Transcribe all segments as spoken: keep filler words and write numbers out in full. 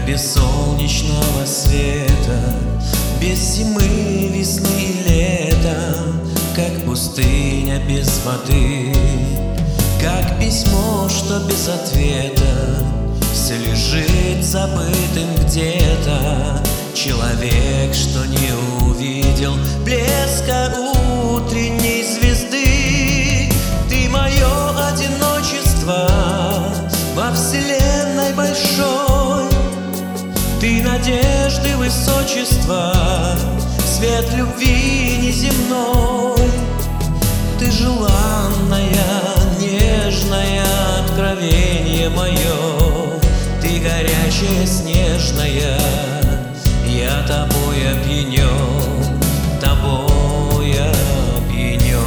без солнечного света, без зимы, весны и лета, как пустыня без воды, как письмо, что без ответа все лежит забытым где-то. Человек, что не увидел блеска утренней звезды. Ты мое одиночество во вселенной большой, ты надежды высочества, свет любви неземной. Ты желанная, нежное откровение мое, ты горячая, снежная, я тобой опьянен, тобой опьянен.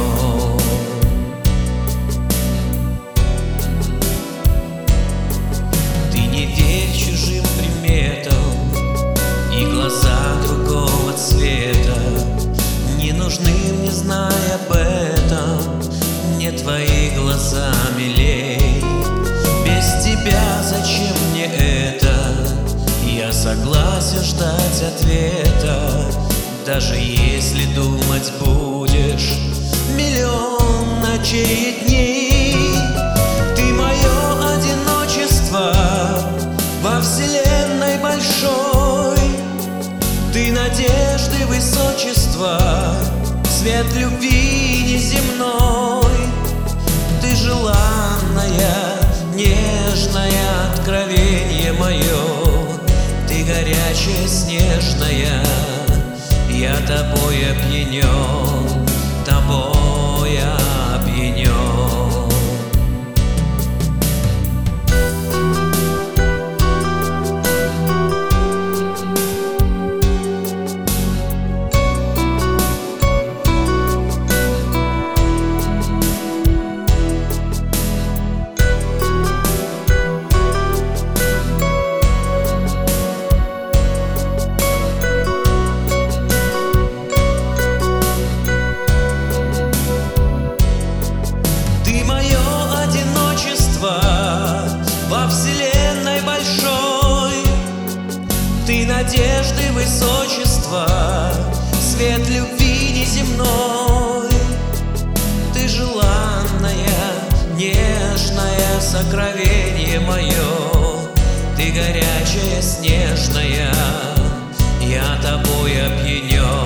Ты не верь чужим приметам, и глаза другого цвета не нужны мне, зная об этом. Мне твои глаза милей, без тебя зачем мне это? Я согласен ждать ответа, даже если думать будешь миллион ночей и дней. Ты мое одиночество во вселенной большой, ты надежды высочества, свет любви неземной. Ты желанная, нежное откровение мое, ты горячая, снежная, я тобой опьянен, тобой опьянен. Во вселенной большой, ты надежды высочества, свет любви неземной. Ты желанная, нежное сокровение мое, ты горячая, снежная, я тобой опьянен.